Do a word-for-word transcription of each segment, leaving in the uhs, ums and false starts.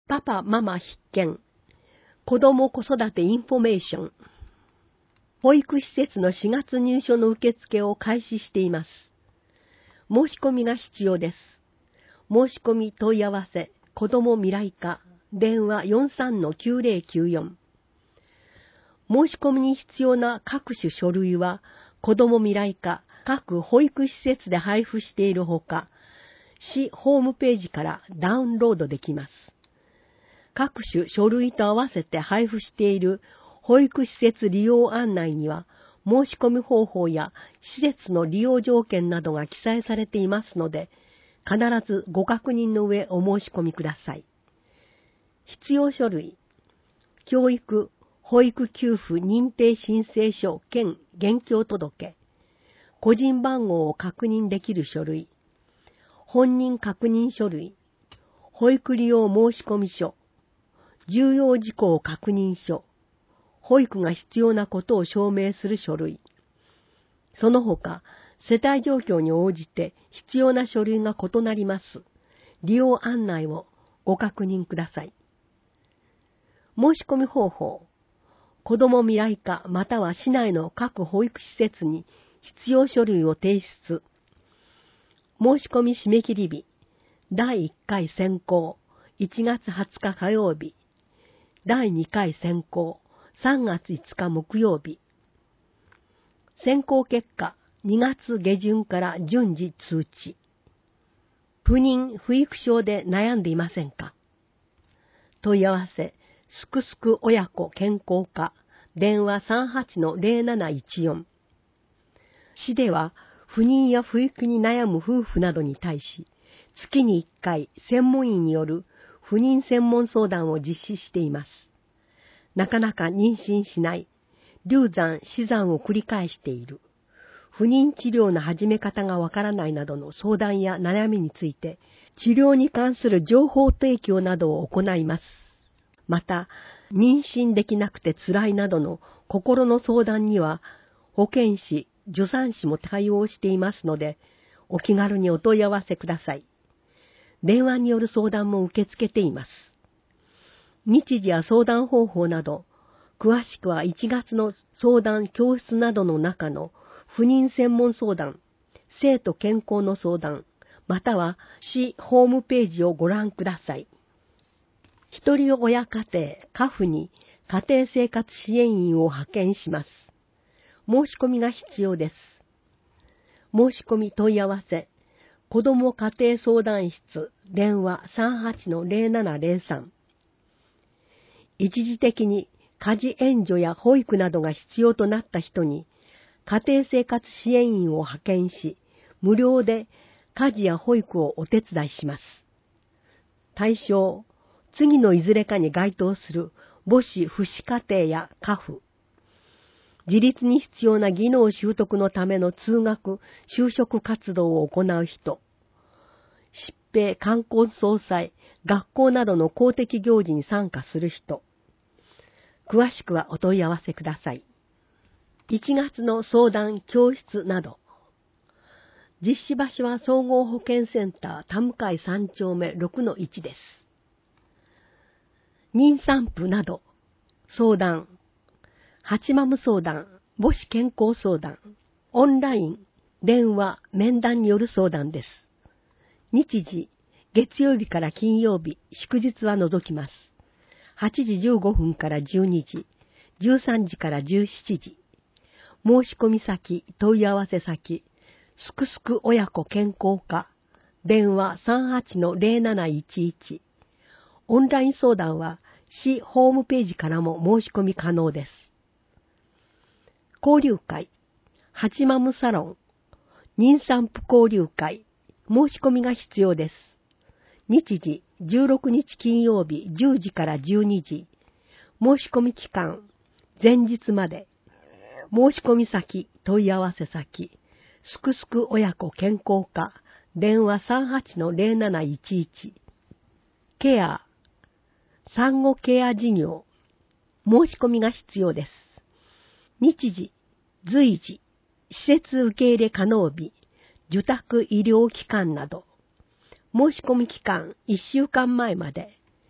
パパママ必見。子ども子育てインフォメーション。保育施設のしがつ入所の受付を開始しています。申し込みが必要です。申し込み問い合わせ、子ども未来課、電話 よんさんのきゅうぜろきゅうよん。申し込みに必要な各種書類は、子ども未来課、各保育施設で配布しているほか、市ホームページからダウンロードできます。各種書類と合わせて配布している保育施設利用案内には、申し込み方法や施設の利用条件などが記載されていますので、必ずご確認の上お申し込みください。必要書類、教育、保育給付認定申請書兼現況届、個人番号を確認できる書類、本人確認書類、保育利用申込書、重要事項確認書、保育が必要なことを証明する書類。その他、世帯状況に応じて必要な書類が異なります。利用案内をご確認ください。申し込み方法。子ども未来課または市内の各保育施設に必要書類を提出。申し込み締め切り日。だいいっかい選考。いちがつはつか火曜日。だいにかい選考。さんがついつか木曜日。選考結果。にがつげじゅんから順次通知。不妊・不育症で悩んでいませんか？問い合わせ。すくすく親子健康課。電話 さんはちのぜろなないちよん。市では、不妊や不育に悩む夫婦などに対し、月にいっかい専門医による不妊専門相談を実施しています。なかなか妊娠しない、流産・死産を繰り返している、不妊治療の始め方がわからないなどの相談や悩みについて、治療に関する情報提供などを行います。また、妊娠できなくて辛いなどの心の相談には、保健師、助産師も対応していますので、お気軽にお問い合わせください。電話による相談も受け付けています。日時や相談方法など、詳しくはいちがつの相談教室などの中の不妊専門相談、生徒健康の相談、または市ホームページをご覧ください。一人親家庭、カフに家庭生活支援員を派遣します。申し込みが必要です。申し込み問い合わせ、子ども家庭相談室、電話 さんはちのぜろななぜろさん。一時的に家事援助や保育などが必要となった人に、家庭生活支援員を派遣し、無料で家事や保育をお手伝いします。対象、次のいずれかに該当する母子父子家庭や家父。自立に必要な技能習得のための通学、就職活動を行う人。疾病、冠婚葬祭、学校などの公的行事に参加する人。詳しくはお問い合わせください。いちがつの相談、教室など。実施場所は総合保健センター田向さんちょうめろくのいちです。妊産婦など、相談、八マム相談、母子健康相談、オンライン、電話、面談による相談です。日時、月曜日から金曜日、祝日は除きます。はちじじゅうごふんからじゅうにじ、じゅうさんじからじゅうしちじ。申し込み先、問い合わせ先、すくすく親子健康課、電話 さんはちのぜろなないちいち。オンライン相談は市ホームページからも申し込み可能です。交流会、八マムサロン、妊産婦交流会、申し込みが必要です。日時、じゅうろくにち金曜日じゅうじからじゅうにじ。申し込み期間、前日まで。申し込み先、問い合わせ先、すくすく親子健康課、電話 さんはちのぜろなないちいち。ケア、産後ケア事業、申し込みが必要です。日時、随時、施設受け入れ可能日、受託医療機関など、申し込み期間いっしゅうかんまえまで。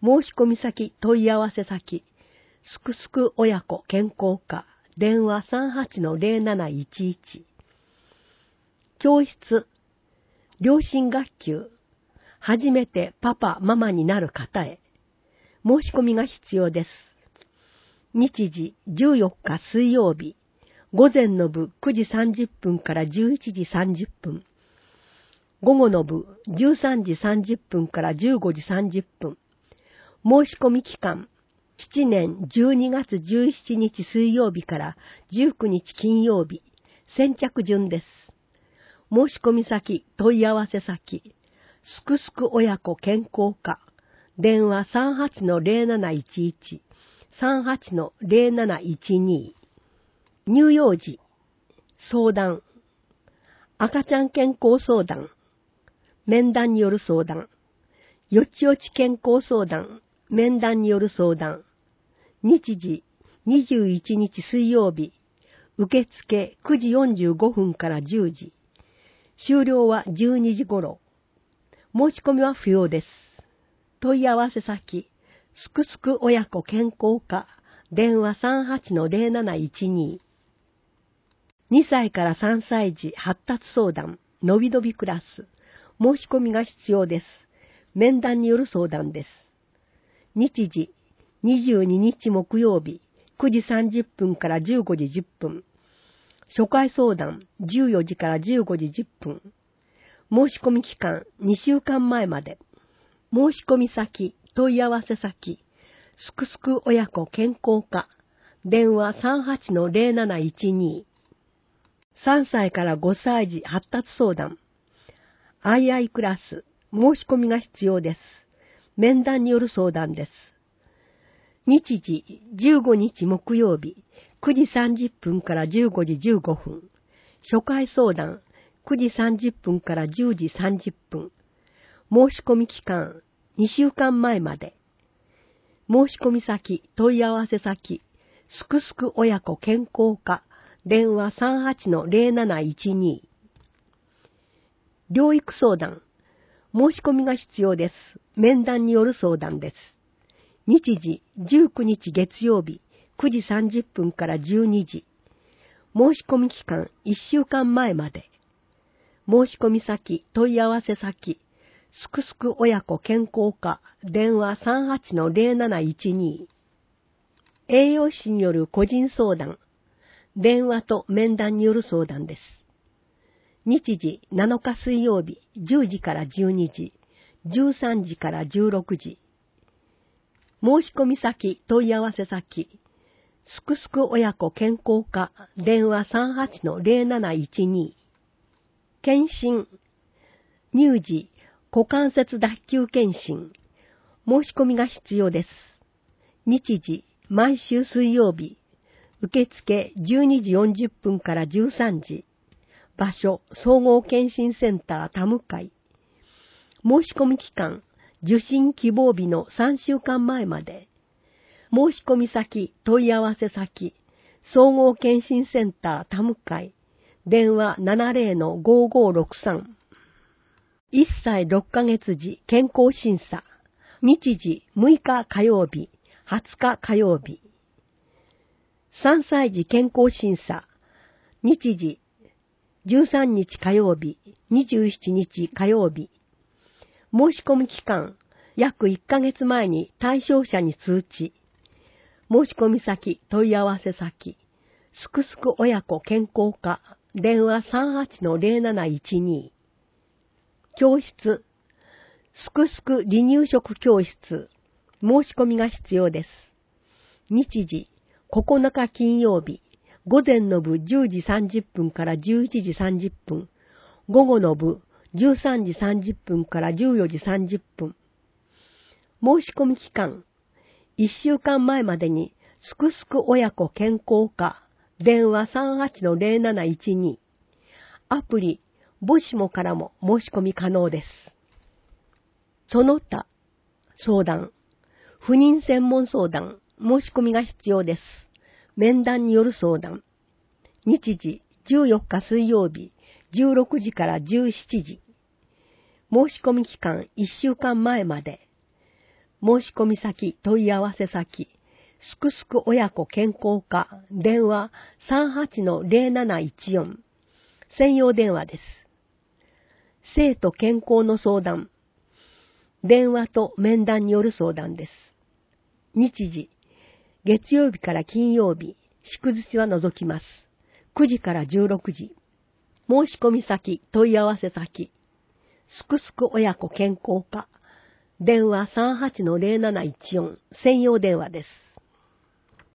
申し込み先、問い合わせ先、すくすく親子健康課、電話 さんはちのゼロなないちいち。教室、両親学級、初めてパパ、ママになる方へ、申し込みが必要です。日時じゅうよっか水曜日、午前の部くじさんじゅっぷんからじゅういちじさんじゅっぷん、午後の部じゅうさんじさんじゅっぷんからじゅうごじさんじゅっぷん、申し込み期間、しちねんじゅうにがつじゅうしちにち水曜日からじゅうくにち金曜日、先着順です。申し込み先、問い合わせ先、すくすく親子健康課、電話 さんはちのゼロなないちいち、さんはちのゼロなないちに。乳幼児、相談、赤ちゃん健康相談、面談による相談、よちよち健康相談、面談による相談、日時にじゅういちにち水曜日、受付くじよんじゅうごふんからじゅうじ、終了はじゅうにじ頃。申し込みは不要です。問い合わせ先、すくすく親子健康課、電話 さんはちのゼロなないちに。にさいからさんさい児発達相談、のびのびクラス。申し込みが必要です。面談による相談です。日時、にじゅうににち木曜日、くじさんじゅっぷんからじゅうごじじゅっぷん。初回相談、じゅうよじからじゅうごじじゅっぷん。申し込み期間、にしゅうかんまえまで。申し込み先、問い合わせ先、すくすく親子健康課、電話 さんはちのゼロなないちに。さんさいからごさい児発達相談、アイアイクラス、申し込みが必要です。面談による相談です。日時、じゅうごにち木曜日、くじさんじゅっぷんからじゅうごじじゅうごふん。初回相談、くじさんじゅっぷんからじゅうじさんじゅっぷん。申し込み期間、にしゅうかんまえまで。申し込み先、問い合わせ先、すくすく親子健康課、電話 さんはちのゼロなないちに。療育相談、申し込みが必要です。面談による相談です。日時、じゅうくにち月曜日、くじさんじゅっぷんからじゅうにじ。申し込み期間、いっしゅうかんまえまで。申し込み先、問い合わせ先、すくすく親子健康課、電話 さんはちのゼロなないちに。栄養士による個人相談、電話と面談による相談です。日時なのか水曜日、じゅうじからじゅうにじ、じゅうさんじからじゅうろくじ。申し込み先、問い合わせ先、すくすく親子健康課、電話 さんはちのゼロなないちに。検診、乳児、股関節脱臼検診、申し込みが必要です。日時、毎週水曜日、受付じゅうにじよんじゅっぷんからじゅうさんじ、場所、総合検診センター田向会。申し込み期間、受診希望日のさんしゅうかんまえまで。申し込み先、問い合わせ先、総合検診センター田向会。電話 ななゼロのごごろくさん。いっさいろっかげつ児健康審査。日時むいか火曜日、はつか火曜日。さんさい児健康審査。日時じゅうさんにち火曜日、にじゅうしちにち火曜日。申し込み期間、約いっかげつまえに対象者に通知。申し込み先、問い合わせ先、すくすく親子健康課、電話 さんはちのゼロなないちに。教室、すくすく離乳食教室、申し込みが必要です。日時、ここのか金曜日、午前の部じゅうじさんじゅっぷんからじゅういちじさんじゅっぷん、午後の部じゅうさんじさんじゅっぷんからじゅうよじさんじゅっぷん。申し込み期間、いっしゅうかんまえまでに、すくすく親子健康課、電話 さんはちのゼロなないちに。アプリ、ボシモからも申し込み可能です。その他、相談、不妊専門相談、申し込みが必要です。面談による相談。日時、じゅうよっか水曜日、じゅうろくじからじゅうしちじ。申し込み期間いっしゅうかんまえまで。 申し込み先、問い合わせ先、すくすく親子健康課、電話 さんはちのゼロなないちよん、専用電話です。生徒健康の相談、電話と面談による相談です。日時、月曜日から金曜日、祝日は除きます。くじからじゅうろくじ。申し込み先、問い合わせ先、すくすく親子健康課、電話 さんはちのゼロなないちよん、専用電話です。